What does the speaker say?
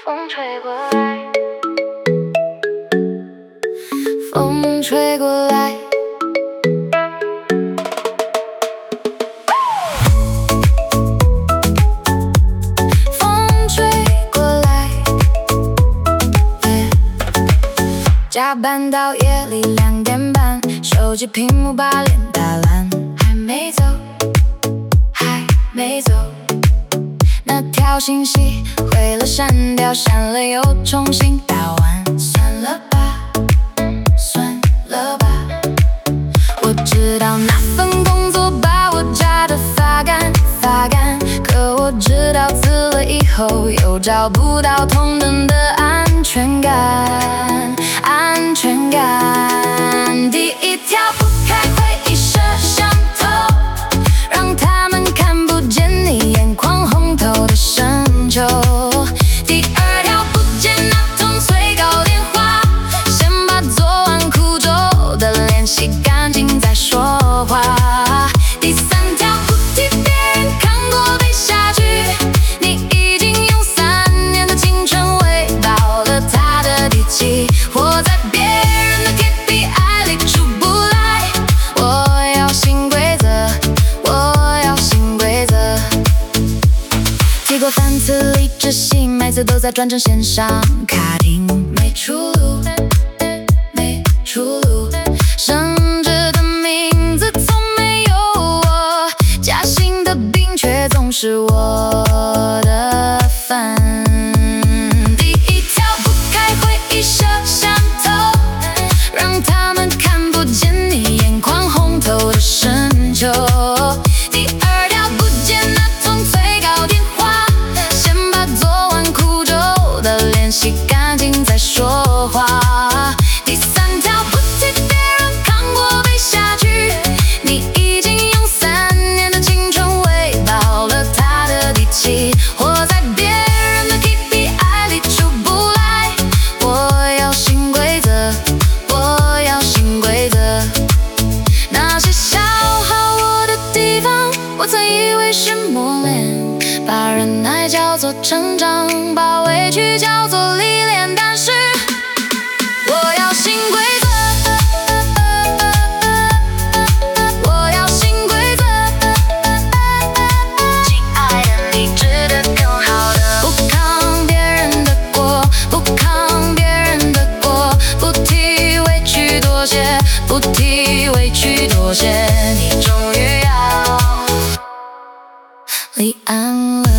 风吹过来，风吹过来。风吹过来，加班到夜里2点半，手机屏幕把脸打烂，还没走，还没走。那条信息回了删掉，删了又重新打完，算了吧，算了吧。我知道那份工作把我扎得发干发干，可我知道辞了以后又找不到同等的安全感，安全感。第一条，不开会议摄像头，让他们看不见你眼眶红透的深秋。第二条，不接那通催稿电话，先把昨晚哭皱的脸洗干净再说话。第三条，不替别人看过被下去，你已经用3年的青春喂饱了他的底气，活在别人的 KPI 里出不来。我要新规则，我要新规则。提过3次离职信，每次都在转成线上卡丁，没出路，没出路。升职的名字从没有我，加薪的饼却总是我的份。第一条，不开会议摄像头，让他们看不见你眼眶红透的深秋。第二条，不接那通催稿电话，先把昨晚哭皱的脸洗干净再说话。第三条，不替别人看过被下去，你已经用3年的青春喂饱了他的底气，活在别人的 KPI 里出不来。我要新规则，我要新规则。那些消耗我的地方，我曾以为是磨练，把忍耐叫做成长，把委屈叫做历练，但是我要新规则，我要新规则。亲爱的，你值得更好的。不扛别人的锅，不扛别人的锅，不替委屈妥协，不替委屈妥协。你终于要离岸了。